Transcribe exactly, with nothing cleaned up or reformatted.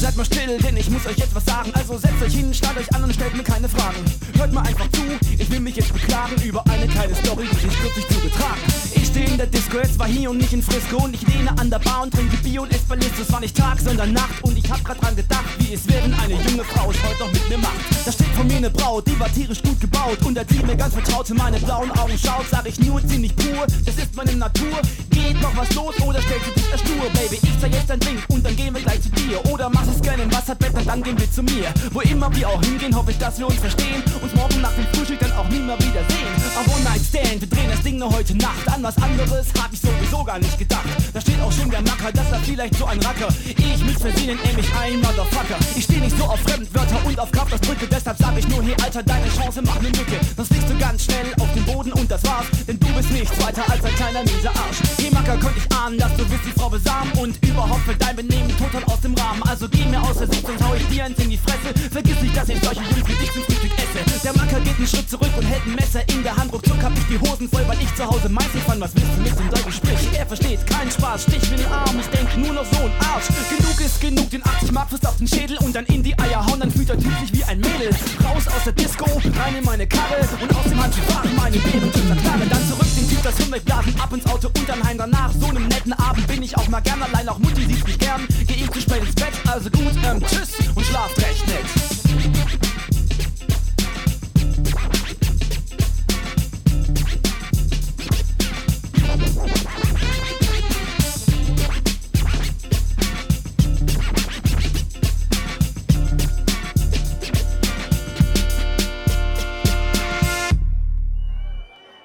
Seid mal still, denn ich muss euch jetzt was sagen. Also setzt euch hin, schnallt euch an und stellt mir keine Fragen. Hört mal einfach zu, ich will mich jetzt beklagen über eine kleine Story, die sich kürzlich zugetragen. Ich stehe in der Disco, es war hier und nicht in Frisco. Und ich lehne an der Bar und trinke Bier und esse Ballist. Es war nicht Tag, sondern Nacht. Und ich hab grad dran gedacht, wie es wäre, wenn eine junge Frau es heute noch mit mir macht. Da steht vor mir eine Braut, die war tierisch gut gebaut. Und als sie mir ganz vertraut in meine blauen Augen schaut, sag ich nur ziemlich pur, das ist meine Natur. Geht noch was los oder stellst du dich da stur, Baby? Ich zeig jetzt dein Ding und dann gehen wir gleich zu dir. Oder machst es gerne im Wasserbett und dann gehen wir zu mir. Wo immer wir auch hingehen, hoffe ich, dass wir uns verstehen. Uns morgen nach dem Frühstück dann auch nie mehr wiedersehen. A One-Night-Stand, wir drehen das Ding nur heute Nacht. An was anderes hab ich sowieso gar nicht gedacht. Da steht auch schon der Macker, das war vielleicht so ein Racker. Ich mit Versehen nenn mich ein Motherfucker. Ich steh nicht so auf Fremdwörter und auf Kraftausdrücke. Deshalb sag ich nur, hey Alter, deine Chance macht ne Lücke. Sonst liegst du ganz schnell auf dem Boden und das war's. Denn du bist nichts weiter als ein kleiner mieser Arsch. Hey Macker, könnt ich ahnen, dass du bist die Frau besamen. Und überhaupt für dein Benehmen total aus dem Rahmen. Also geh mir aus der Sicht, sonst hau ich dir eins in die Fresse. Vergiss nicht, dass ich solche Jungs wie dich zum Frühstück esse. Der Macker geht einen Schritt zurück und hält ein Messer in der Hand. Ruckzuck hab ich die Hosen voll, weil ich zu Hause meistens fand. Was willst du mit dem Teufel sprich? Er versteht keinen Spaß, stich mir den Arm. Ich denk nur noch so ein Arsch. Genug ist genug, den achtzig Mark Fist auf den Schädel und dann in die Eier hauen. Dann fühlt er Typ sich wie ein Mädel. Raus aus der Disco, rein in meine Karre und aus dem Handschuh fahren meine Beben zu Klare. Dann zurück den Typ, das Hirn wegblasen, ab ins Auto und dann heim. Danach so einem netten Abend bin ich auch mal gern allein. Auch Mutti sieht mich gern. Geh ich zu spät ins Bett, also gut, ähm, tschüss und schlaf